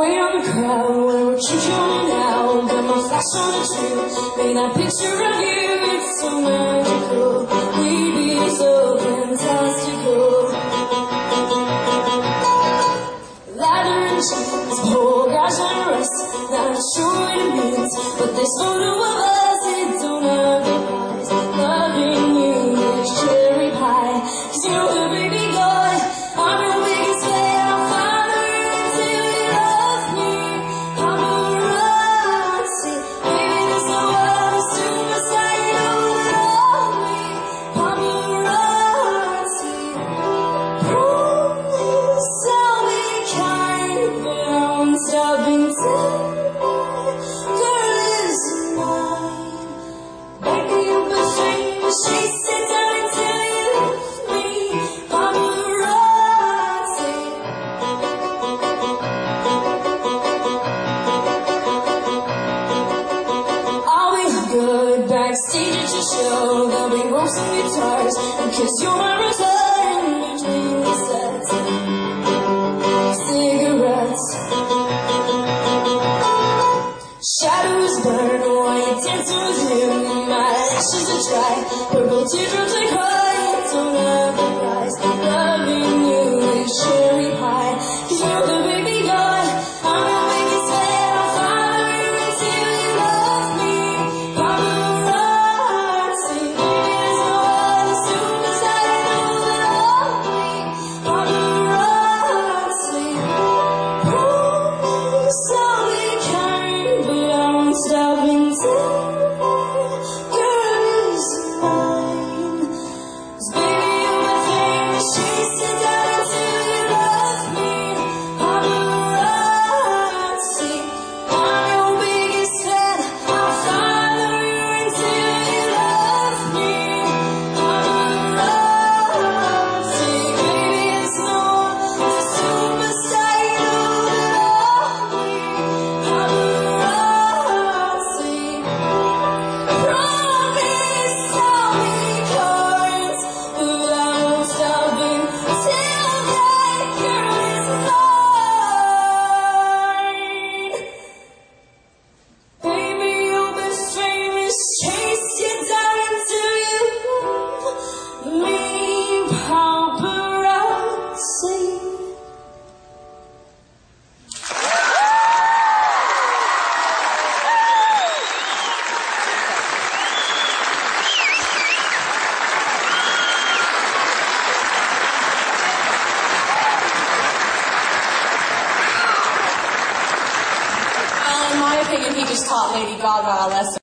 wait on the crowd when we're coming out. Got my flash on the tree, made that picture of you. It's so magical, we'd be so fantastical. Ladder and chains, poor guys and rest. Not sure what it means, but this photo of us, it don't advertise. Loving you is cherry pie, 'cause you're the baby boy, I'm your biggest fan. I'll follow you until you love me. Paparazzi, baby, there's no other superstar you know love me. Paparazzi, promise I'll be kind, but I won't stop being tender. Girl is mine, baby, you'll be famous. Chase it down until you love me. Paparazzi. I'll be good backstage at your show. There'll be ropes and guitars, because you're my return. Between the sets, cigarettes, shadows burn while you dance with him. My lashes are dry, purple teardrops I cry. Don't ever rise. Loving you is cherry pie, 'cause you're the baby boy, I'm your biggest fan. I'll follow you until you love me. Paparazzi, there's no other superstar you know love me. Paparazzi, promise I'll be kind, but I won't stop until girl is mine. 'Cause baby, you're my famous. Chase it down until you love me. Paparazzi, I'm your biggest fan. I'll follow you until you love me. Paparazzi, baby, there's no other superstar you know love me. Paparazzi, promise I'll be kind, but I won't stop until that girl is mine. Baby, you'll be famous. Chase you down until you love me. Paparazzi. In my opinion, he just taught Lady Gaga a lesson.